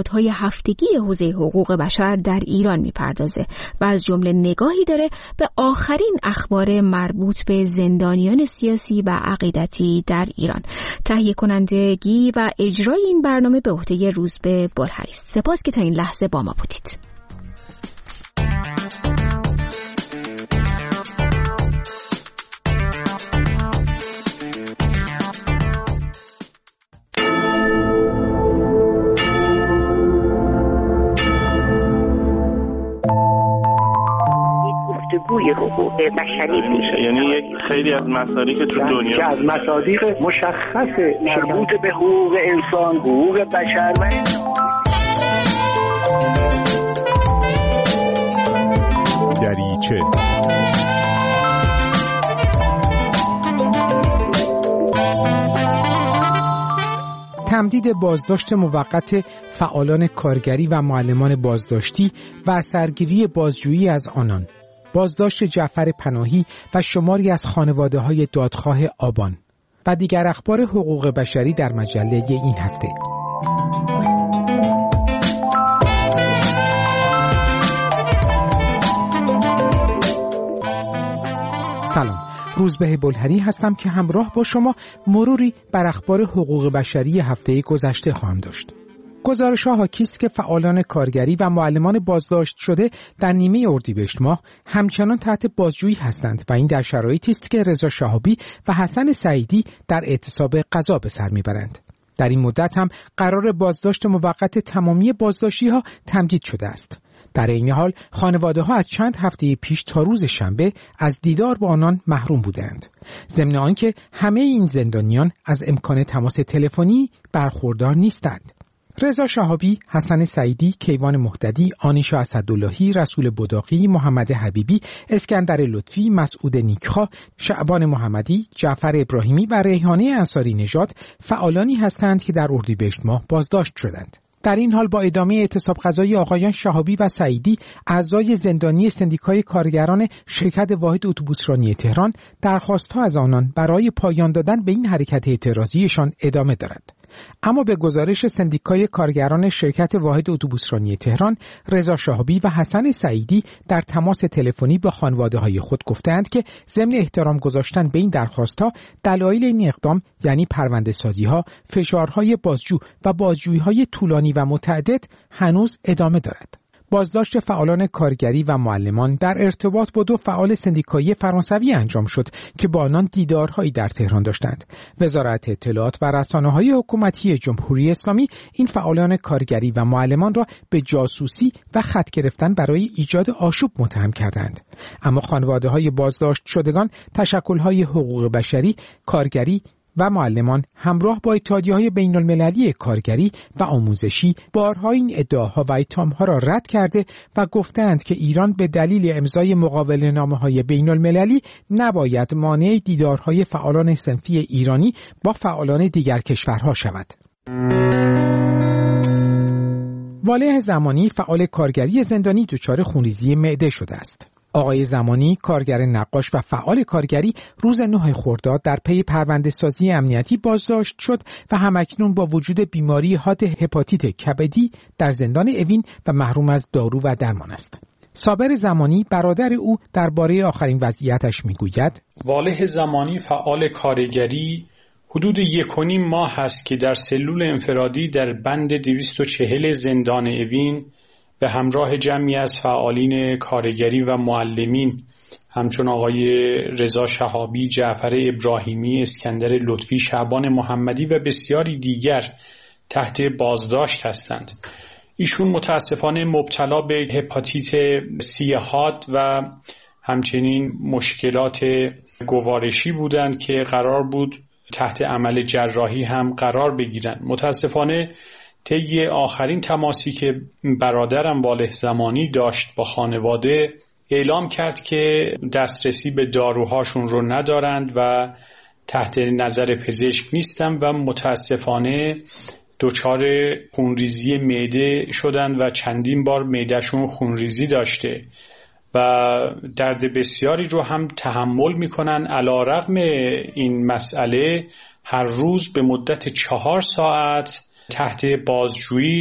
رویدادهای هفتگی حوزه حقوق بشر در ایران میپردازه و از جمله نگاهی داره به آخرین اخبار مربوط به زندانیان سیاسی و عقیدتی در ایران. تهیه کنندگی و اجرای این برنامه به عهده روزبه بلهری است. سپاس که تا این لحظه با ما بودید. گفتگوی حقوق بشری میشه، یعنی یک خیلی از مصادیق تو دنیا که از مصادیق مشخص مربوط به حقوق انسان، حقوق بشر و دریچه. تمدید بازداشت موقت فعالان کارگری و معلمان بازداشتی و سرگیری بازجویی از آنان، بازداشت جعفر پناهی و شماری از خانواده‌های دادخواه آبان و دیگر اخبار حقوق بشری در مجله این هفته. سلام، روزبه بلهری هستم که همراه با شما مروری بر اخبار حقوق بشری هفته گذشته خواهم داشت. گزارش‌ها حاکی است که فعالان کارگری و معلمان بازداشت شده در نیمه اردیبهشت ماه همچنان تحت بازجویی هستند و این در شرایطی است که رضا شهابی و حسن سعیدی در اعتصاب قضا به سر میبرند. در این مدت هم قرار بازداشت موقت تمامی بازداشتی‌ها تمدید شده است. در این حال خانواده‌ها از چند هفته پیش تا روز شنبه از دیدار با آنان محروم بودند. ضمن آنکه همه این زندانیان از امکان تماس تلفنی برخوردار نیستند. رضا شهابی، حسن سعیدی، کیوان مهددی، آنیشا اسداللهی، رسول بداقی، محمد حبیبی، اسکندر لطفی، مسعود نیکخواه، شعبان محمدی، جعفر ابراهیمی و ریحانه انصاری نژاد فعالانی هستند که در اردیبهشت ماه بازداشت شدند. در این حال با ادامه اعتصاب قضایی آقایان شهابی و سعیدی، اعضای زندانی سندیکای کارگران شرکت واحد اتوبوسرانی تهران درخواست‌ها از آنان برای پایان دادن به این حرکت اعتراضیشان ادامه دارد. اما به گزارش سندیکای کارگران شرکت واحد اتوبوسرانی تهران، رضا شهابی و حسن سعیدی در تماس تلفنی با خانواده‌های خود گفتند که ضمن احترام گذاشتن به این درخواست‌ها، دلایل این اقدام یعنی پرونده‌سازی‌ها، فشارهای بازجو و بازجویی‌های طولانی و متعدد هنوز ادامه دارد. بازداشت فعالان کارگری و معلمان در ارتباط با دو فعال سندیکایی فرانسوی انجام شد که با آنان دیدارهایی در تهران داشتند. وزارت اطلاعات و رسانه‌های حکومتی جمهوری اسلامی این فعالان کارگری و معلمان را به جاسوسی و خط گرفتن برای ایجاد آشوب متهم کردند. اما خانواده‌های بازداشت شدگان تشکل‌های حقوق بشری، کارگری و معلمان همراه با اتحادیه‌های بین‌المللی کارگری و آموزشی بارها این ادعاها و اتهام‌ها را رد کرده و گفتند که ایران به دلیل امضای مقاوله‌نامه‌های بین‌المللی نباید مانع دیدارهای فعالان صنفی ایرانی با فعالان دیگر کشورها شود. والح زمانی، فعال کارگری زندانی، دچار خونریزی معده شده است. آقای زمانی، کارگر نقاش و فعال کارگری، روز 9 خرداد در پی پرونده‌سازی امنیتی بازداشت شد و همکنون با وجود بیماری حاد هپاتیت کبدی در زندان اوین و محروم از دارو و درمان است. صابر زمانی، برادر او، درباره آخرین وضعیتش میگوید: والح زمانی، فعال کارگری، حدود 1.5 ماه است که در سلول انفرادی در بند 240 زندان اوین به همراه جمعی از فعالین کارگری و معلمین همچون آقای رضا شهابی، جعفر ابراهیمی، اسکندر لطفی، شعبان محمدی و بسیاری دیگر تحت بازداشت هستند. ایشون متاسفانه مبتلا به هپاتیت سی حاد و همچنین مشکلات گوارشی بودند که قرار بود تحت عمل جراحی هم قرار بگیرند. متاسفانه طی آخرین تماسی که برادرم والح زمانی داشت با خانواده، اعلام کرد که دسترسی به داروهاشون رو ندارند و تحت نظر پزشک نیستن و متاسفانه دچار خونریزی معده شدن و چندین بار معدهشون خونریزی داشته و درد بسیاری رو هم تحمل میکنن. علیرغم این مسئله هر روز به مدت 4 ساعت تحت بازجویی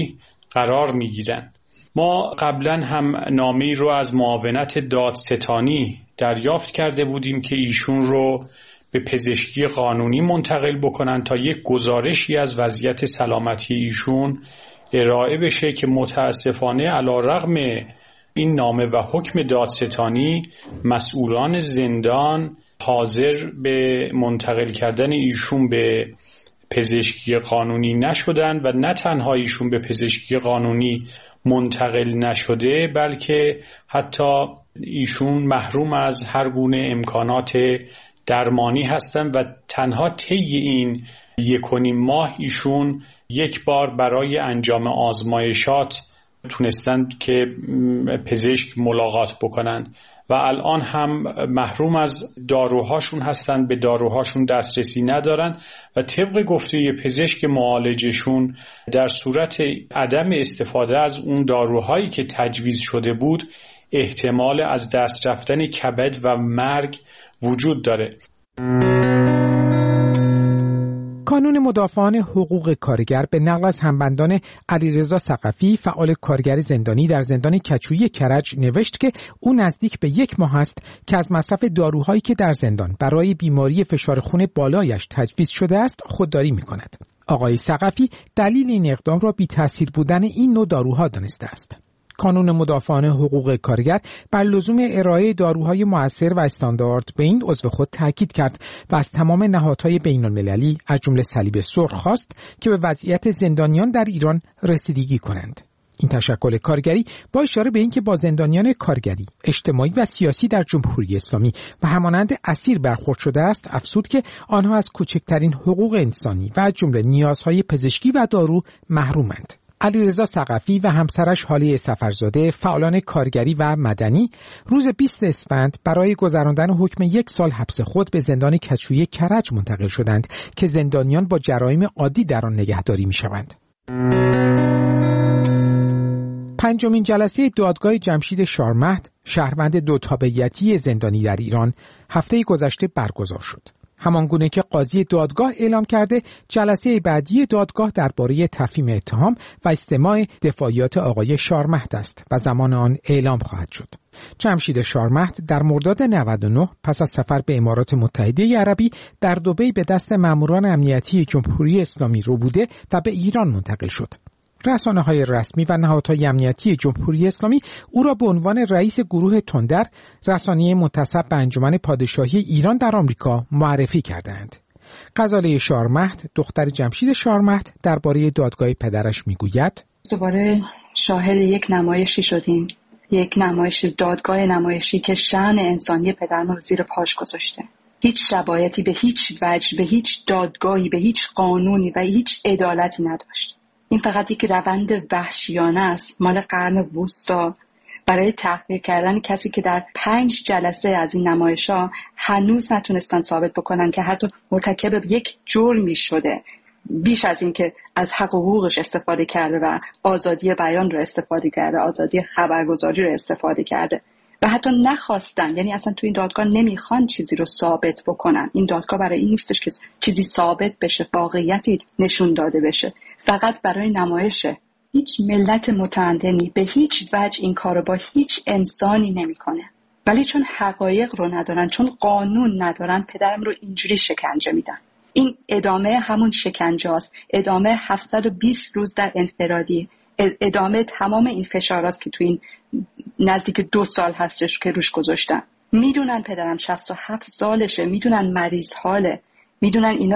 قرار میگیرن. ما قبلا هم نامه‌ای رو از معاونت دادستانی دریافت کرده بودیم که ایشون رو به پزشکی قانونی منتقل بکنن تا یک گزارشی از وضعیت سلامتی ایشون ارائه بشه که متاسفانه علی‌رغم این نامه و حکم دادستانی مسئولان زندان حاضر به منتقل کردن ایشون به پزشکی قانونی نشدن و نه تنها ایشون به پزشکی قانونی منتقل نشده بلکه حتی ایشون محروم از هر گونه امکانات درمانی هستند و تنها طی این 1.5 ماه ایشون یک بار برای انجام آزمایشات تونستند که پزشک ملاقات بکنند و الان هم محروم از داروهاشون هستند، به داروهاشون دسترسی ندارن و طبق گفته پزشک معالجشون در صورت عدم استفاده از اون داروهایی که تجویز شده بود احتمال از دست رفتن کبد و مرگ وجود داره. کانون مدافعان حقوق کارگر به نقل از همبندان علیرضا ثقفی فعال کارگر زندانی در زندان کچویی کرج نوشت که او نزدیک به 1 ماه است که از مصرف داروهایی که در زندان برای بیماری فشار خون بالایش تجویز شده است خودداری می‌کند. آقای ثقفی دلیل این اقدام را بی‌تأثیر بودن این نوع داروها دانسته است. کانون مدافعان حقوق کارگر بر لزوم ارائه داروهای مؤثر و استاندارد به این عضو خود تاکید کرد و از تمام نهادهای بین‌المللی از جمله صلیب سرخ خواست که به وضعیت زندانیان در ایران رسیدگی کنند. این تشکل کارگری با اشاره به اینکه با زندانیان کارگری، اجتماعی و سیاسی در جمهوری اسلامی و همانند اسیر برخورد شده است، افزود که آنها از کوچکترین حقوق انسانی و از جمله نیازهای پزشکی و دارو محرومند. علیرضا ثقفی و همسرش هاله سفرزاده، فعالان کارگری و مدنی، روز 20 اسفند برای گذراندن حکم 1 سال حبس خود به زندان کچویی کرج منتقل شدند که زندانیان با جرایم عادی در آن نگهداری می‌شوند. 5مین جلسه دادگاه جمشید شارمهد، شهروند 2 تابعیتی زندانی در ایران، هفته گذشته برگزار شد. همانگونه که قاضی دادگاه اعلام کرده، جلسه بعدی دادگاه درباره تفهیم اتهام و استماع دفاعیات آقای شارمهد است و زمان آن اعلام خواهد شد. جمشید شارمهد در مرداد 99 پس از سفر به امارات متحده عربی در دبی به دست ماموران امنیتی جمهوری اسلامی رو بوده و به ایران منتقل شد. رسانه‌های رسمی و نهادهای امنیتی جمهوری اسلامی او را به عنوان رئیس گروه تندر، رسانه منتسب به انجمن پادشاهی ایران در آمریکا، معرفی کردند. غزاله شارمهد، دختر جمشید شارمهد، درباره دادگاه پدرش میگوید: دوباره شاهد یک نمایشی شدیم، یک نمایش دادگاه نمایشی که شأن انسانی پدرم رو زیر پاش گذاشته. هیچ شباهتی به هیچ وجه، به هیچ دادگاهی، به هیچ قانونی و هیچ عدالتی نداشت. این فقط یک روند وحشیانه است مال قرن وسطا برای تحقیر کردن کسی که در 5 جلسه از این نمایش‌ها هنوز نتونستن ثابت بکنن که حتی مرتکب یک جرمی شده، بیش از این که از حق و حقوقش استفاده کرده و آزادی بیان رو استفاده کرده، آزادی خبرگزاری رو استفاده کرده و حتی نخواستن، یعنی اصلا تو این دادگاه نمیخوان چیزی رو ثابت بکنن. این دادگاه برای این نیستش که چیزی ثابت بشه، واقعیتی نشون داده بشه، فقط برای نمایشه. هیچ ملت متمدنی به هیچ وجه این کارو با هیچ انسانی نمیکنه، ولی چون حقایق رو ندارن، چون قانون ندارن، پدرم رو اینجوری شکنجه میدن. این ادامه همون شکنجه است، ادامه 720 روز در انفرادی، ادامه تمام این فشاراست که تو این نزدیک 2 سال هستش که روش گذاشتن. میدونن پدرم 67 سالشه، میدونن مریض حاله، میدونن اینا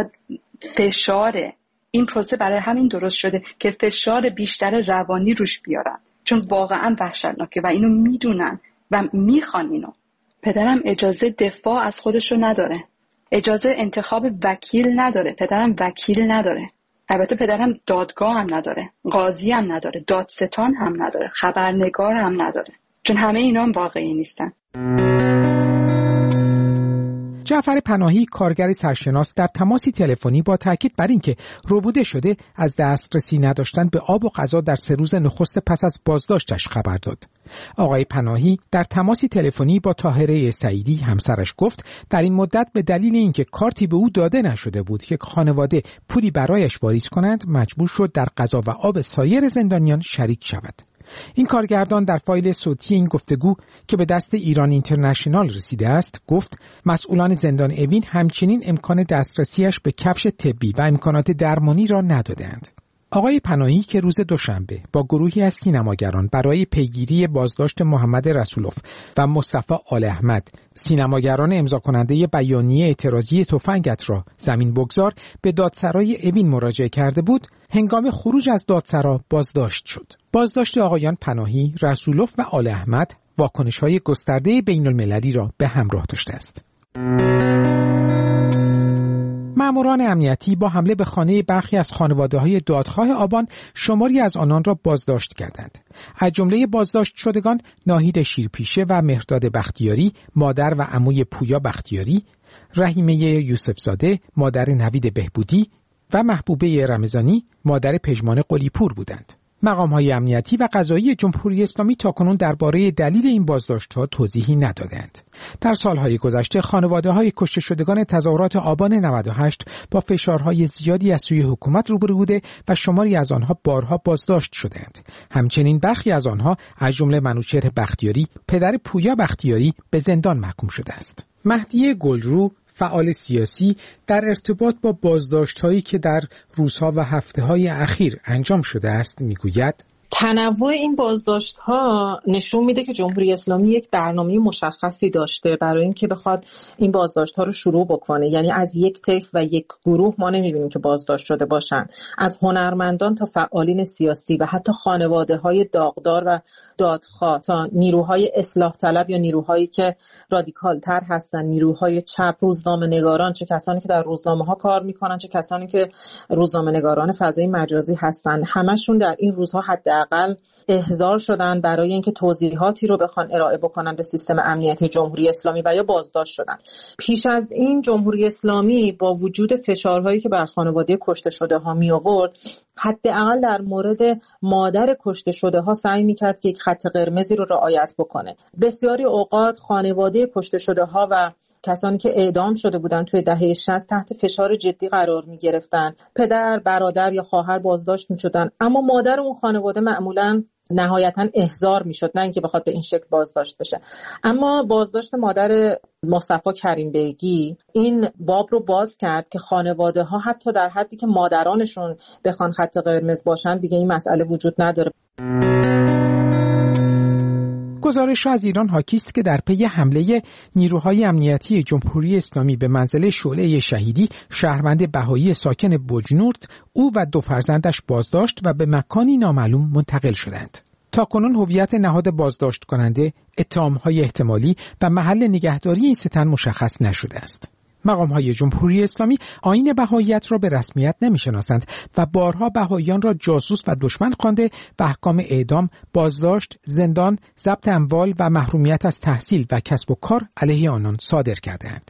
فشاره. این پروسه برای همین درست شده که فشار بیشتر روانی روش بیارن، چون واقعا وحشتناکه و اینو میدونن و میخوان اینو. پدرم اجازه دفاع از خودشو نداره، اجازه انتخاب وکیل نداره، پدرم وکیل نداره. البته پدرم دادگاه هم نداره، قاضی هم نداره، دادستان هم نداره، خبرنگار هم نداره، چون همه اینا هم واقعی نیستن. جعفر پناهی کارگر سرشناس در تماسی تلفنی با تاکید بر اینکه ربوده شده از دسترسی نداشتن به آب و غذا در 3 روز نخست پس از بازداشتش خبر داد. آقای پناهی در تماسی تلفنی با طاهره سعیدی همسرش گفت در این مدت به دلیل اینکه کارتی به او داده نشده بود که خانواده پولی برایش واریز کنند مجبور شد در غذا و آب سایر زندانیان شریک شود. این کارگردان در فایل صوتی این گفتگو که به دست ایران اینترنشنال رسیده است گفت مسئولان زندان اوین همچنین امکان دسترسیش به کفش طبی و امکانات درمانی را ندادند. آقای پناهی که روز دوشنبه با گروهی از سینماگران برای پیگیری بازداشت محمد رسولوف و مصطفی آل احمد سینماگران امضا کننده بیانیه اعتراضی تفنگت را زمین بگذار به دادسرای اوین مراجعه کرده بود، هنگام خروج از دادسرا بازداشت شد. بازداشت آقایان پناهی، رسولوف و آل احمد واکنش‌های گسترده بین‌المللی را به همراه داشته است. ماموران امنیتی با حمله به خانه برخی از خانواده‌های دادخواه آبان شماری از آنان را بازداشت کردند. از جمله بازداشت شدگان ناهید شیرپیشه و مهرداد بختیاری، مادر و عموی پویا بختیاری، رحیمه یوسفزاده، مادر نوید بهبودی و محبوبه رمضانی، مادر پژمان قلی‌پور بودند. مقام‌های امنیتی و قضایی جمهوری اسلامی تاکنون درباره دلیل این بازداشت‌ها توضیحی ندادند. در سالهای گذشته خانواده‌های کشته شدگان تظاهرات آبان 98 با فشارهای زیادی از سوی حکومت روبرو بوده و شماری از آنها بارها بازداشت شدند. همچنین برخی از آنها از جمله منوچهر بختیاری، پدر پویا بختیاری، به زندان محکوم شده است. مهدی گلرو، فعال سیاسی، در ارتباط با بازداشت‌هایی که در روزها و هفته‌های اخیر انجام شده است میگوید تنوع این بازداشت‌ها نشون میده که جمهوری اسلامی یک برنامه مشخصی داشته برای اینکه بخواد این بازداشت‌ها رو شروع بکنه. یعنی از یک طیف و یک گروه ما نمی‌بینیم که بازداشت شده باشن، از هنرمندان تا فعالین سیاسی و حتی خانواده‌های داغدار و دادخواه تا نیروهای اصلاح طلب یا نیروهایی که رادیکال‌تر هستن، نیروهای چپ، روزنامه‌نگاران، چه کسانی که در روزنامه‌ها کار می‌کنن، چه کسانی که روزنامه‌نگاران فضای مجازی هستن، همشون در این روزها حداقل احضار شدن برای اینکه توضیحاتی رو بخوان ارائه بکنن به سیستم امنیتی جمهوری اسلامی و یا بازداشت شدن. پیش از این جمهوری اسلامی با وجود فشارهایی که بر خانواده کشته شده ها می آورد، حداقل در مورد مادر کشته شده ها سعی میکرد که یک خط قرمزی رو رعایت بکنه. بسیاری اوقات خانواده کشته شده ها و کسانی که اعدام شده بودن توی دهه 60 تحت فشار جدی قرار می گرفتن. پدر، برادر یا خواهر بازداشت می شدن، اما مادر اون خانواده معمولاً نهایتاً احضار می شد، نه اینکه بخواد به این شکل بازداشت بشه. اما بازداشت مادر مصطفی کریم بیگی این باب رو باز کرد که خانواده ها حتی در حدی که مادرانشون بخوان خط قرمز باشن دیگه این مسئله وجود نداره. گزارش از ایران حاکی است که در پی حمله نیروهای امنیتی جمهوری اسلامی به منزل شعله شهیدی شهروند بهایی ساکن بجنورد او و 2 فرزندش بازداشت و به مکانی نامعلوم منتقل شدند. تاکنون هویت نهاد بازداشت کننده، اتهام‌های احتمالی و محل نگهداری این 3 تن مشخص نشده است. مقام‌های جمهوری اسلامی آیین بهاییت را به رسمیت نمی‌شناسند و بارها بهاییان را جاسوس و دشمن خوانده و احکام اعدام، بازداشت، زندان، ضبط اموال و محرومیت از تحصیل و کسب و کار علیه آنان صادر کرده‌اند.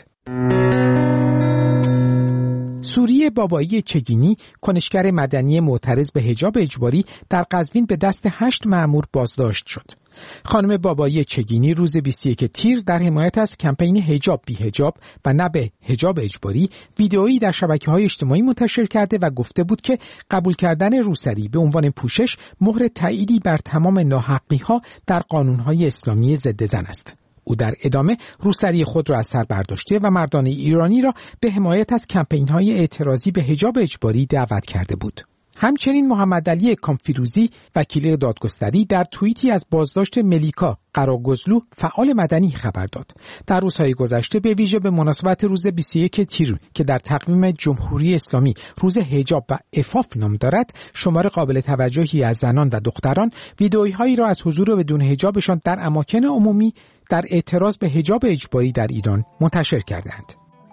سوری بابایی چگینی، کنشگر مدنی معترض به حجاب اجباری، در قزوین به دست 8 مأمور بازداشت شد. خانم بابایی چگینی روز 21 تیر در حمایت از کمپین حجاب بی حجاب و نه به حجاب اجباری ویدئویی در شبکه‌های اجتماعی منتشر کرده و گفته بود که قبول کردن روسری به عنوان پوشش مهر تأییدی بر تمام ناحقی‌ها در قانون‌های اسلامی ضد زن است. او در ادامه روسری خود را از سر برداشته و مردان ایرانی را به حمایت از کمپین‌های اعتراضی به حجاب اجباری دعوت کرده بود. همچنین محمد علی کامفیروزی وکیل دادگستری در توییتی از بازداشت ملیکا قراگزلو فعال مدنی خبر داد. در روزهای گذشته به ویژه به مناسبت روز 21 تیر که در تقویم جمهوری اسلامی روز حجاب و عفاف نام دارد، شمار قابل توجهی از زنان و دختران ویدئویی را از حضور بدون حجابشان در اماکن عمومی در اعتراض به حجاب اجباری در ایران منتشر کردند.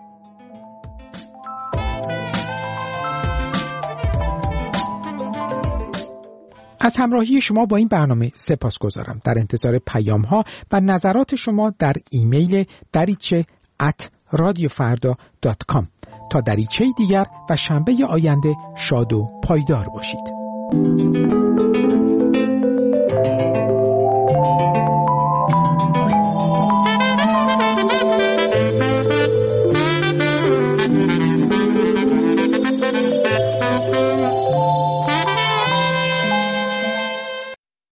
از همراهی شما با این برنامه سپاسگزارم. در انتظار پیام‌ها و نظرات شما در ایمیل dariche@radiomaria.ir radiofrda.com. تا دریچه دیگر و شنبه آینده شاد و پایدار باشید.